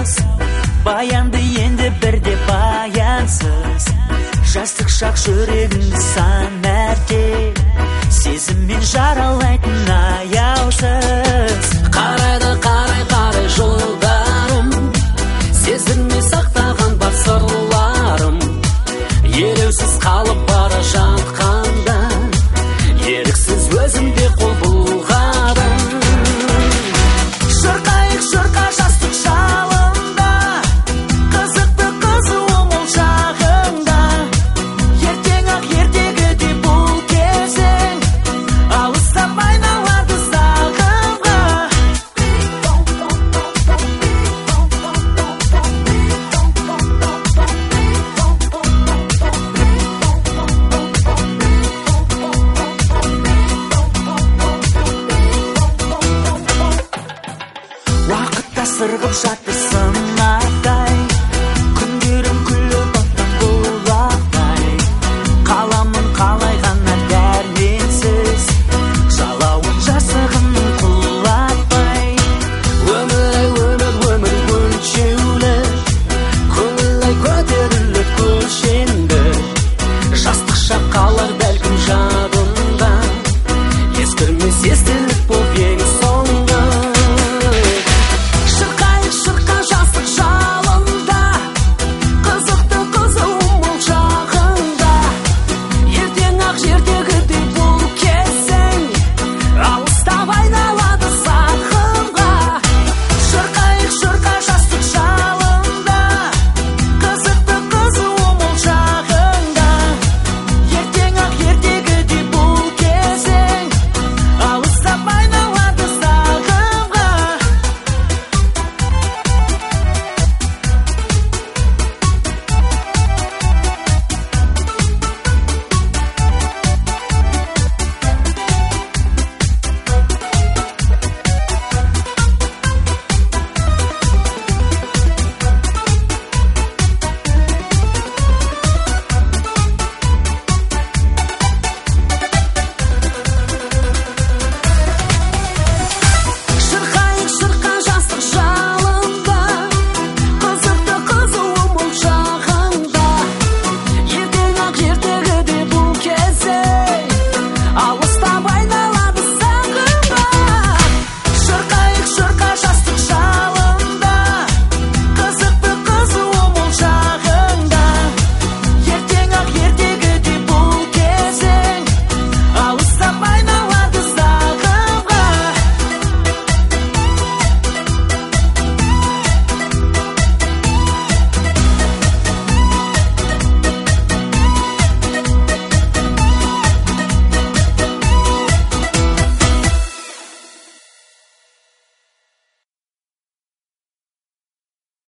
Баянды енді бірде баянсыз. Жастық шақ жүрегіңді сан мәрте сезіммен жаралайтын аяусыз. Қарайды қарай жолдарым, сезілмей сақтаған бар сырларым. Елеусіз қалып бара жатқанда, еріксіз өзімде қол бұлғадым. Шырқайық шырқа жастық жалында, қызықты қызу ол шағында. Ертең-ақ ертегі бұл кезең, алыстап айналады сағымға. Уақытта сырғып жатты сынақтай, күндерім күліп аттан бұлақтай. Қаламын қалай ғана дәрменсіз, жалауын жасығымның құлатпай. Өмір өлшеулі, көңіл көтеріліп көшенді. Жастық шақ қалар бәлкім жан